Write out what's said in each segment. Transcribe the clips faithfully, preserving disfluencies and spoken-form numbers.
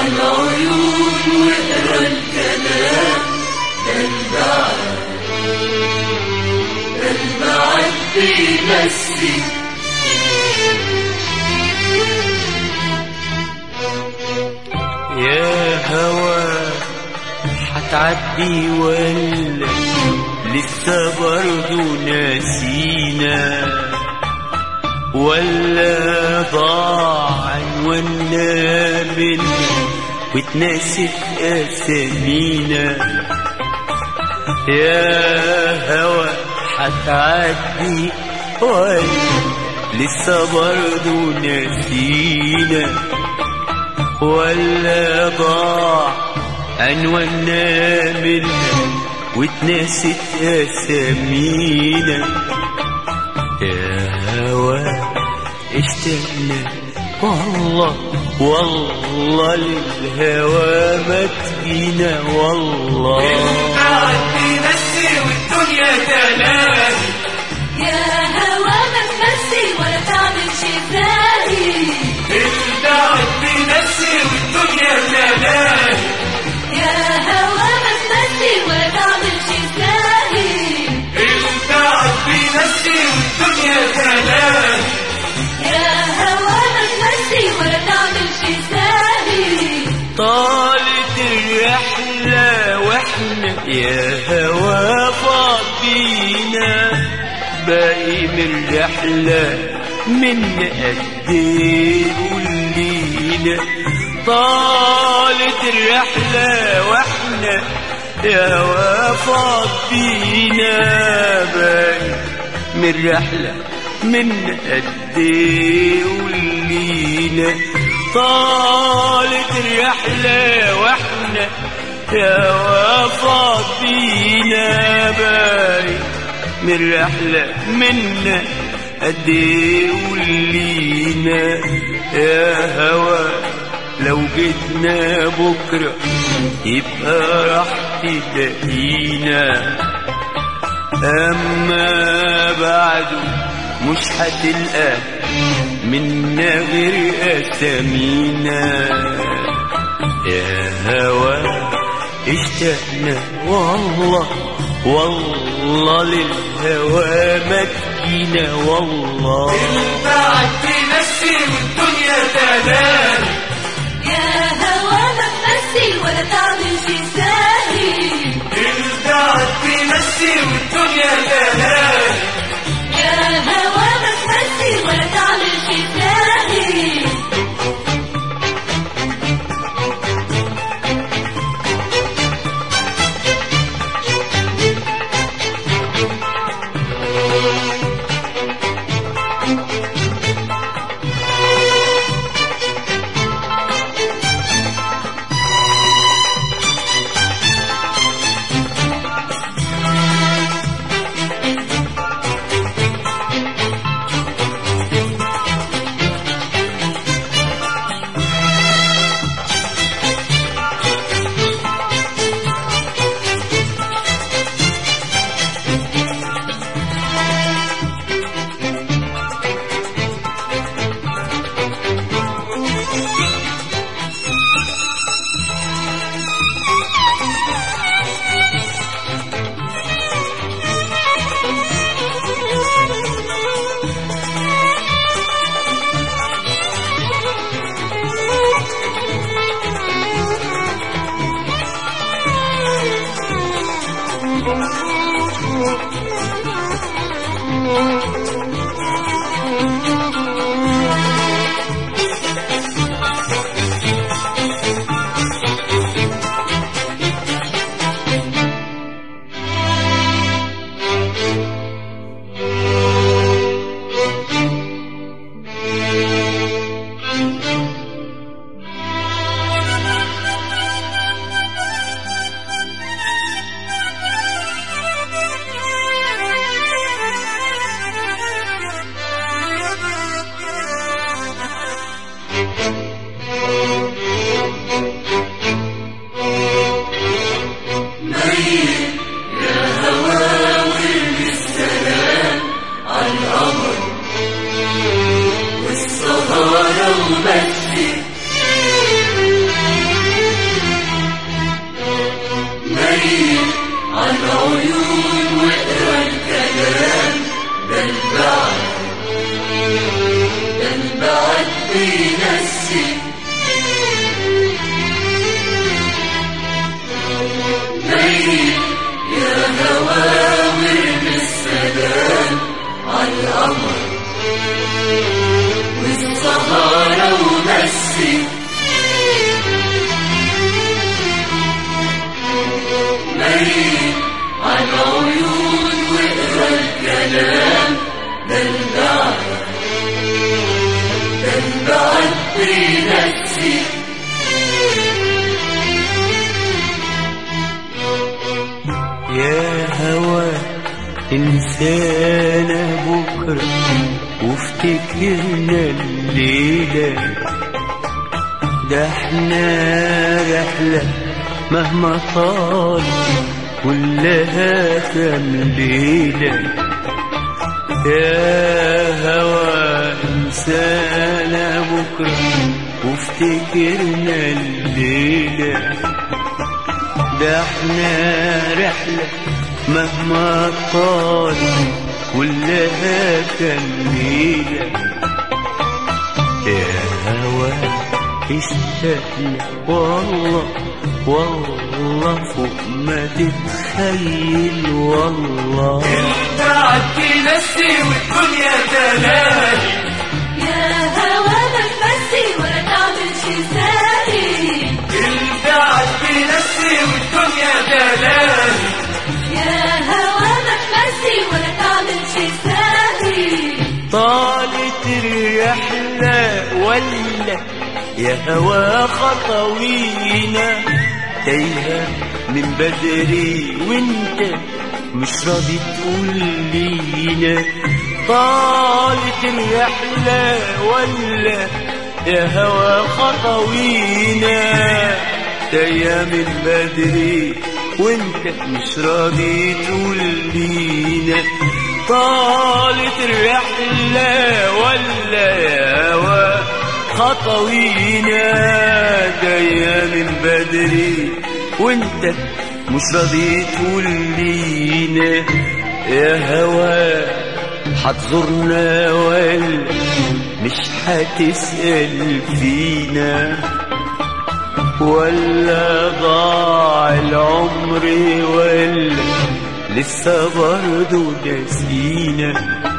عالعيون واقرا الكلام، ده البعد ده البعد بيمثل. يا هوا هتعدي ولا لسه برضو ناسينا، ولا ضاع عنواننا منا واتنست اسامينا؟ يا هوا هتعدي ولا لسه برضو ناسينا، ولا ضاع عنواننا منا واتنست اسامينا؟ يا هوا اشتقنا والله والله للهوى ما تجينا والله. البعد بيمثل والدنيا تلاهي، يا هوا ما تمثل ولا تعمل شي زاهي. البعد بيمثل والدنيا تلاهي، يا هوا ما تمثل ولا تعمل شي زاهي. البعد بيمثل والدنيا تلاهي، يا هوا ما تمثل ولا تعمل شي زاهي. طالت الرحلة واحنا يا هوا فاضينا، باقي من الرحلة من قد ايه قولينا؟ طالت الرحلة واحنا يا هوا فاضينا، باقي من الرحلة من قد ايه قولينا؟ طالت الرحلة واحنا يا هوا فاضينا، باقي من الرحلة منا قد ايه قولينا؟ يا هوا لو جيتنا بكرة يبقى راح تلاقينا، أما بعده مش هتلقى منا غير أسامينا. يا هوا اشتقنا والله والله للهوى ما تجينا والله. البعد بيمثل والدنيا تلاهي، يا هوا ما تمثل ولا تعمل شي زاهي. البعد بيمثل والدنيا تلاهي، يا هوا ما تمثل ولا تعمل شي زاهي. بينسي ميل يا هوا ورمي السلام عالقمر والسهارة ومسي ميل عالعيون واقرا الكلام ده البعد ده البعد بينسي يا هوا انسانا بكرة وافتكرنا الليلة ده احنا رحلة مهما طال كلها كام ليلة يا هوا انسانا بكرة وافتكرنا الليلة ده احنا رحلة مهما طال كلها كام ليلة يا هوا اشتقنا والله والله فوق ما تتخيل والله البعد بينسي والدنيا تلاهي يا هوا ما تمسي ولا تعمل شي ساهي البعد بينسي والدنيا تلاهي يا هوا ما تمسي ولا تعمل شي ساهي طالت الرحلة ولا يا هوا خطوينا تايهة من بدري وانت مش راضي تقول لينا طالت الرحلة ولا يا هوا خطوينا تايهة من بدري وانت مش راضي تقول لينا طالت الرحلة ولا يا هوا خطوينا جاية من بدري وانت مش راضي تقول لينا يا هوا هتزورنا ولا مش هتسأل فينا ولا ضاع العمر ولا لسه برضو ناسينا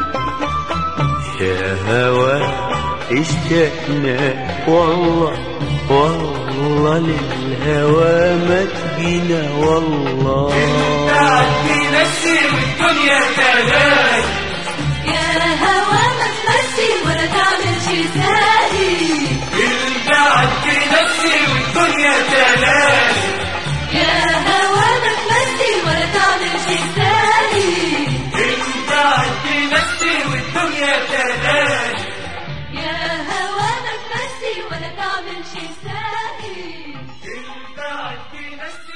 يا هوا اشتقنا والله والله للهوى ما تجينا والله البعد بينسي والدنيا تلاهي يا هوا ما تمسي ولا تعمل شي ساهي البعد بينسي والدنيا تلاهي يا هوا ما تمسي ولا تعمل شي ساهي البعد بينسي والدنيا تلاهي يا هوا ما تمسي ولا تعمل شي ساهي البعد بينسي